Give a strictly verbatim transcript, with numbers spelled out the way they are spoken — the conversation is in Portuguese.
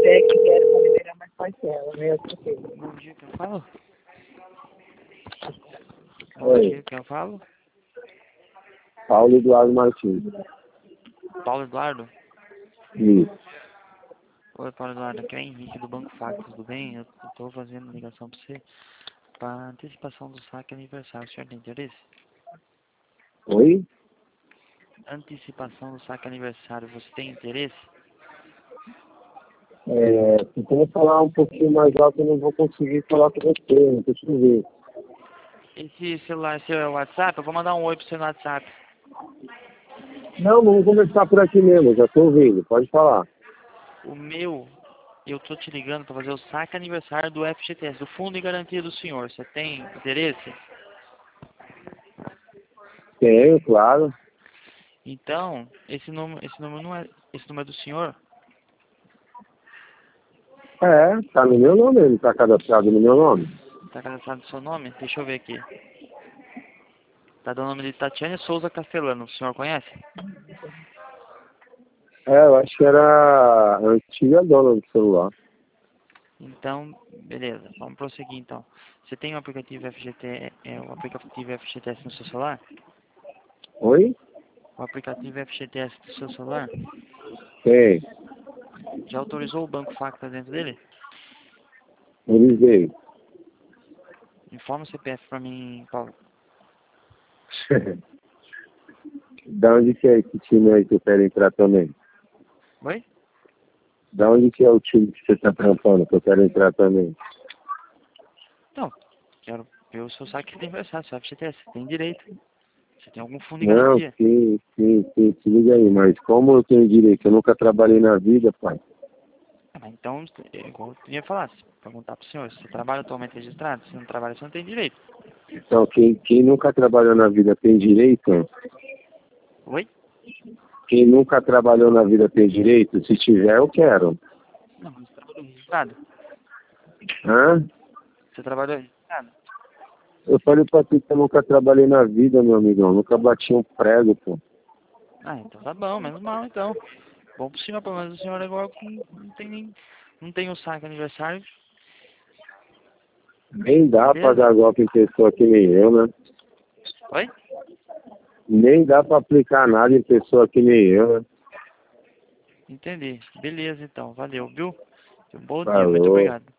até que vieram para liberar mais parcela, né? Eu troquei. Bom dia, quem eu falo? Bom Oi, dia, quem eu falo? Paulo Eduardo Martins. Paulo Eduardo? Isso. Oi, Paulo Eduardo, aqui é o Henrique do Banco Facto, tudo bem? Eu estou fazendo ligação para você para antecipação do saque aniversário. O senhor tem interesse? Oi? Antecipação do saque aniversário, você tem interesse? É, se você falar um pouquinho mais alto, eu não vou conseguir falar com você, não tô te ver. Esse celular seu é o WhatsApp? Eu vou mandar um oi para você no WhatsApp. Não, vamos conversar por aqui mesmo, já tô ouvindo, pode falar. O meu, eu tô te ligando para fazer o saque aniversário do F G T S, do Fundo de Garantia do Senhor. Você tem interesse? Tenho, claro. Então, esse número, esse número não é, esse número é do senhor? É, tá no meu nome, ele tá cadastrado no meu nome. Tá cadastrado no seu nome? Deixa eu ver aqui. Tá dando o nome de Tatiane Souza Castelano. O senhor conhece? É, eu acho que era a antiga dona do celular. Então, beleza. Vamos prosseguir então. Você tem o aplicativo F G T, é, o aplicativo F G T S no seu celular? Oi? O aplicativo F G T S do seu celular? Tem, Já autorizou o Banco Facta dentro dele? eles veio. Informa o C P F pra mim, Paulo. Da onde que é esse time aí que eu quero entrar também? Oi? Da onde que é o time que você tá trampando que eu quero entrar também? Não. Quero ver o seu saque de aniversário, seu F G T S. Você tem direito. Você tem algum fundo de Não, garantia? sim, sim, sim, se liga aí, mas como eu tenho direito? Eu nunca trabalhei na vida, pai. Ah, mas então, é igual eu tinha falado, se perguntar pro senhor, se você trabalha atualmente registrado, se não trabalha, você não tem direito. Então, quem, quem nunca trabalhou na vida tem direito? Oi? Quem nunca trabalhou na vida tem direito? Se tiver, eu quero. Não, você trabalhou registrado? Hã? Você trabalhou registrado? Eu falei pra ti que eu nunca trabalhei na vida, meu amigão. Nunca bati um prego, pô. Ah, então tá bom, menos mal então. Bom pro senhor, pelo menos o senhor agora não não tem nem. Não tem o saque aniversário, Nem dá pra beleza? dar golpe em pessoa que nem eu, né? Oi? Nem dá pra aplicar nada em pessoa que nem eu, né? Entendi. Beleza então, valeu, viu? Um bom dia, muito Falou. obrigado.